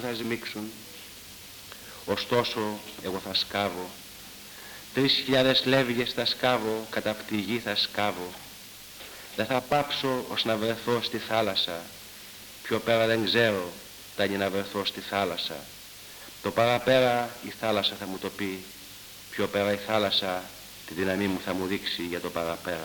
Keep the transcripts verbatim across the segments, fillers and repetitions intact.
θα σμίξουν. Ωστόσο εγώ θα σκάβω, τρεις χιλιάδες λεύγες θα σκάβω, κατά απ' τη γη θα σκάβω. Δεν θα πάψω ως να βρεθώ στη θάλασσα, πιο πέρα δεν ξέρω τα είναι να βρεθώ στη θάλασσα. Το παραπέρα η θάλασσα θα μου το πει, πιο πέρα η θάλασσα τη δύναμή μου θα μου δείξει για το παραπέρα.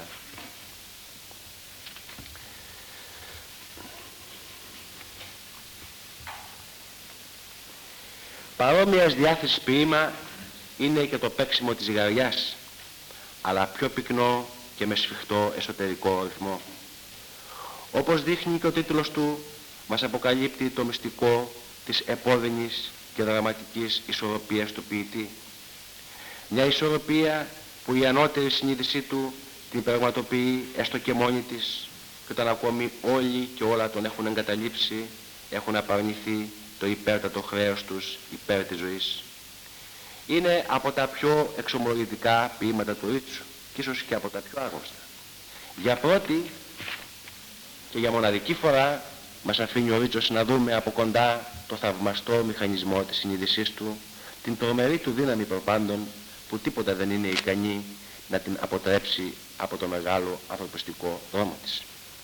Παρόμοιας διάθεσης ποίημα είναι και το παίξιμο της ζυγαριάς, αλλά πιο πυκνό και με σφιχτό εσωτερικό ρυθμό. Όπως δείχνει και ο τίτλος του, μας αποκαλύπτει το μυστικό της επώδυνης και δραματικής ισορροπίας του ποιητή. Μια ισορροπία που η ανώτερη συνείδησή του την πραγματοποιεί έστω και μόνη της, και όταν ακόμη όλοι και όλα τον έχουν εγκαταλείψει, έχουν απαρνηθεί το υπέρτατο χρέος τους υπέρ της ζωής. Είναι από τα πιο εξομολογητικά ποίηματα του Ρίτσου και ίσως και από τα πιο άγνωστα. Για πρώτη και για μοναδική φορά μας αφήνει ο Ρίτσος να δούμε από κοντά το θαυμαστό μηχανισμό της συνείδησής του, την τρομερή του δύναμη προπάντων που τίποτα δεν είναι ικανή να την αποτρέψει από το μεγάλο ανθρωπιστικό δρόμο της.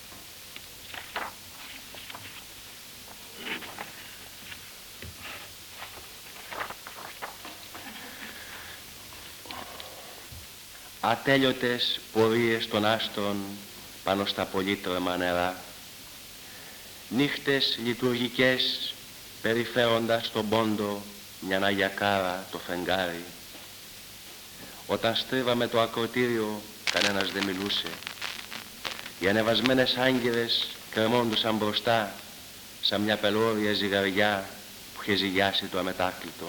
Ατέλειωτες πορείες των άστρων πάνω στα πολύτρωμα νερά, νύχτες λειτουργικές περιφέροντας τον πόντο μια αγιακάρα το φεγγάρι. Όταν στρίβαμε το ακροτήριο κανένας δεν μιλούσε. Οι ανεβασμένες άγγελες κρεμόντουσαν μπροστά σαν μια πελώρια ζυγαριά που είχε ζυγιάσει το αμετάκλητο.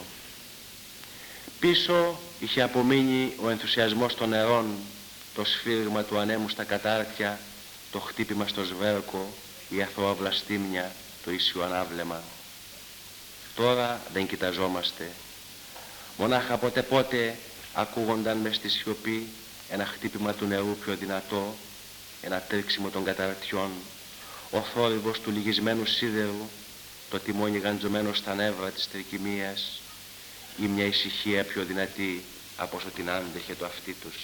Πίσω είχε απομείνει ο ενθουσιασμός των νερών, το σφύριγμα του ανέμου στα κατάρτια, το χτύπημα στο σβέρκο, η αθώαυλα στήμια, το ίσιο ανάβλεμα. Τώρα δεν κοιταζόμαστε. Μονάχα πότε πότε ακούγονταν μες στη σιωπή ένα χτύπημα του νερού πιο δυνατό, ένα τρίξιμο των καταρτιών, ο θόρυβος του λυγισμένου σίδερου, το τιμόνι γαντζωμένο στα νεύρα της τρικυμίας, ή μια ησυχία πιο δυνατή από όσο την άντεχε το αυτί τους.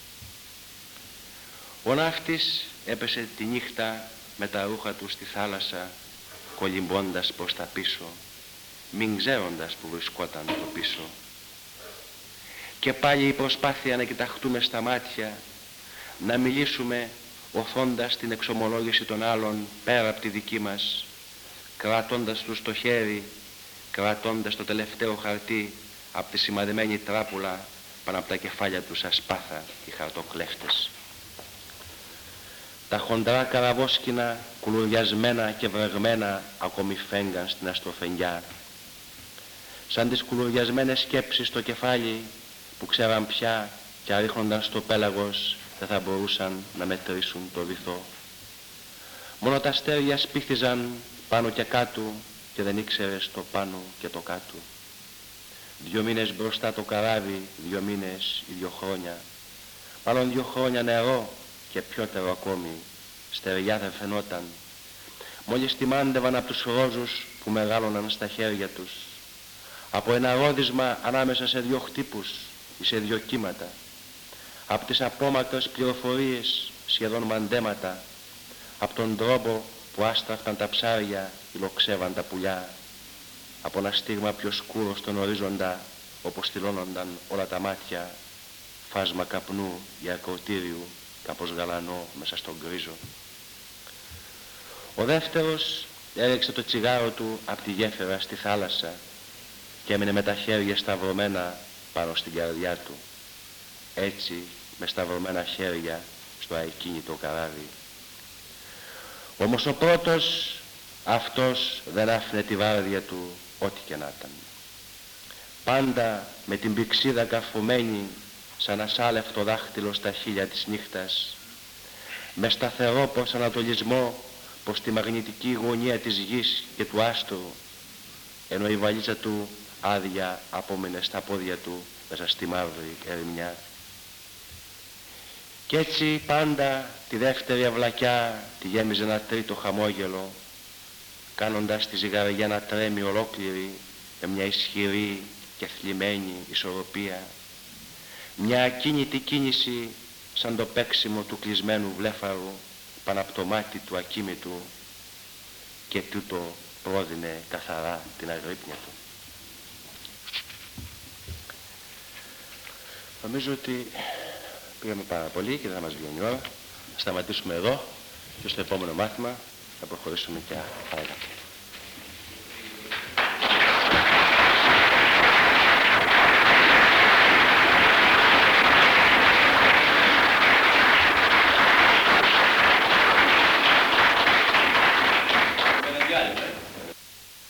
Ο ναύτης έπεσε τη νύχτα με τα ρούχα του στη θάλασσα, κολυμπώντας προς τα πίσω, μην ξέροντας που βρισκόταν το πίσω. Και πάλι η προσπάθεια να κοιταχτούμε στα μάτια, να μιλήσουμε οθώντας την εξομολόγηση των άλλων πέρα από τη δική μας, κρατώντας τους το χέρι, κρατώντας το τελευταίο χαρτί από τη σημαδεμένη τράπουλα πάνω από τα κεφάλια τους ασπάθα οι χαρτοκλέφτες. Τα χοντρά καραβόσκηνα, κουλουριασμένα και βρεγμένα, ακόμη φέγγαν στην αστροφενιά. Σαν τις κουλουριασμένες σκέψεις στο κεφάλι που ξέραν πια και ρίχνονταν στο πέλαγος δεν θα μπορούσαν να μετρήσουν το βυθό. Μόνο τα αστέρια σπίθιζαν πάνω και κάτω και δεν ήξερες το πάνω και το κάτω. Δυο μήνες μπροστά το καράβι, δυο μήνες ή δυο χρόνια. Μάλλον δυο χρόνια νερό και πιότερο ακόμη, στεριά δεν φαινόταν. Μόλις τιμάντευαν από τους ρόζους που μεγάλωναν στα χέρια τους. Από ένα ρόδισμα ανάμεσα σε δυο χτύπους ή σε δυο κύματα. Από τις απόμακρες πληροφορίες, σχεδόν μαντέματα. Από τον τρόπο που άστραφταν τα ψάρια, υλοξεύαν τα πουλιά. Από ένα στίγμα πιο σκούρο στον ορίζοντα, όπως στυλώνονταν όλα τα μάτια, φάσμα καπνού για ακροτήριου, κάπως γαλανό μέσα στον γκρίζο. Ο δεύτερος έριξε το τσιγάρο του από τη γέφυρα στη θάλασσα και έμεινε με τα χέρια σταυρωμένα πάνω στην καρδιά του. Έτσι, με σταυρωμένα χέρια στο αεκίνητο καράβι. Όμως ο πρώτος, αυτός δεν άφηνε τη βάρδια του ό,τι και να ήταν. Πάντα με την πηξίδα καρφωμένη σαν ασάλευτο δάχτυλο στα χείλια της νύχτας, με σταθερό προσανατολισμό προς τη μαγνητική γωνία της γης και του άστρου, ενώ η βαλίτσα του άδεια απόμενε στα πόδια του μέσα στη μαύρη ερημιά. Κι έτσι πάντα τη δεύτερη αυλακιά τη γέμιζε ένα τρίτο χαμόγελο, κάνοντας τη ζυγαριά να τρέμει ολόκληρη με μια ισχυρή και θλιμμένη ισορροπία, μια ακίνητη κίνηση σαν το παίξιμο του κλεισμένου βλέφαρου πάνω από το μάτι του ακίμητου, και τούτο πρόδεινε καθαρά την αγρύπνια του. Νομίζω ότι πήγαμε πάρα πολύ και δεν θα μας βγαίνει η ώρα. Θα σταματήσουμε εδώ και στο επόμενο μάθημα θα προχωρήσουμε και παρακάτω.